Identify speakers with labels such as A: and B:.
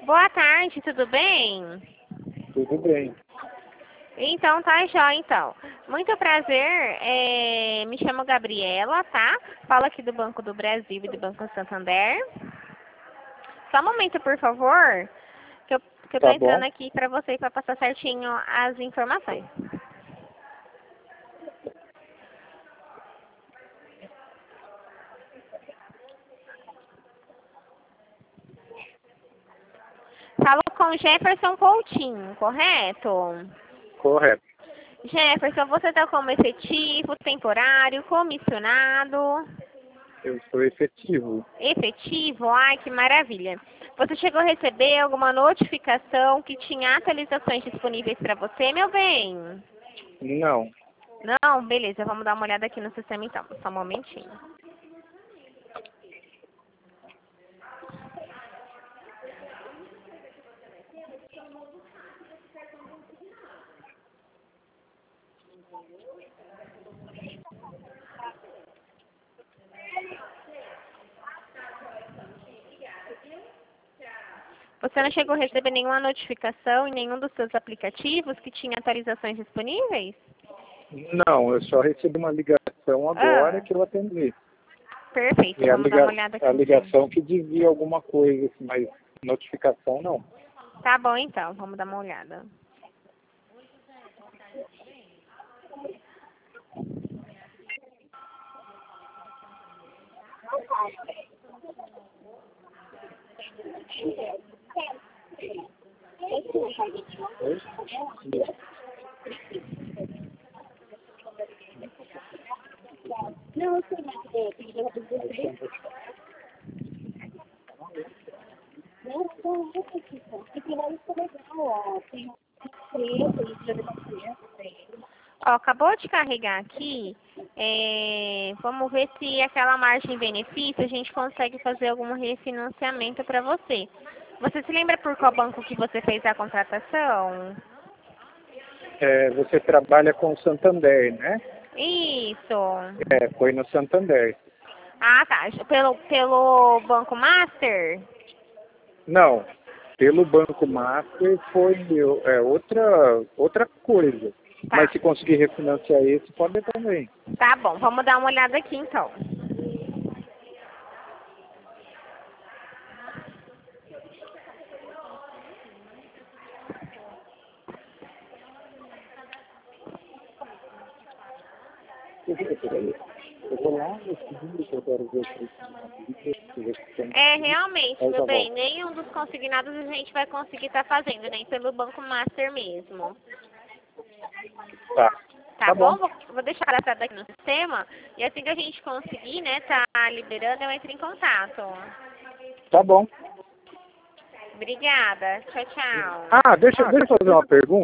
A: Boa tarde, tudo bem?
B: Tudo bem.
A: Então, tá jóia, então. Muito prazer, me chamo Gabriela, tá? Falo aqui do Banco do Brasil e do Banco Santander. Só um momento, por favor, que eu tô
B: Tá
A: entrando
B: bom?
A: aqui pra você para passar certinho as informações. Falo com Jefferson Coutinho, correto?
B: Correto.
A: Jefferson, você tá como efetivo, temporário, comissionado?
B: Eu sou efetivo.
A: Efetivo? Ai, que maravilha. Você chegou a receber alguma notificação que tinha atualizações disponíveis para você, meu bem?
B: Não.
A: Não? Beleza, vamos dar uma olhada aqui no sistema então. Só um momentinho. Você não chegou a receber nenhuma notificação em nenhum dos seus aplicativos que tinha atualizações disponíveis?
B: Não, eu só recebi uma ligação agora
A: Ah,
B: que eu atendi.
A: perfeito.
B: E
A: Vamos dar uma olhada aqui
B: a
A: então.
B: ligação que dizia alguma coisa, assim, mas notificação não.
A: Tá bom então, vamos dar uma olhada. Ó, acabou de carregar aqui. Vamos ver se aquela margem benefício a gente consegue fazer algum refinanciamento para você. Você se lembra por qual banco que você fez a contratação?
B: Você trabalha com o Santander, né?
A: Isso.
B: Foi no Santander.
A: Ah, tá. Pelo Banco Master?
B: Não. Pelo Banco Master foi outra coisa.
A: Tá.
B: Mas se conseguir refinanciar esse, pode também.
A: Tá bom, vamos dar uma olhada aqui então.
B: Eu vou lá no segundo que eu quero ver
A: Realmente,
B: Aí
A: meu
B: já
A: bem,
B: volto.
A: nenhum dos consignados a gente vai conseguir estar fazendo, nem pelo Banco Master mesmo.
B: Tá.
A: Tá
B: Tá bom.
A: bom? Vou deixar cadastrado aqui no sistema e assim que a gente conseguir, né, tá liberando, eu entro em contato.
B: Tá bom.
A: Obrigada. Tchau, tchau.
B: Deixa eu fazer uma pergunta.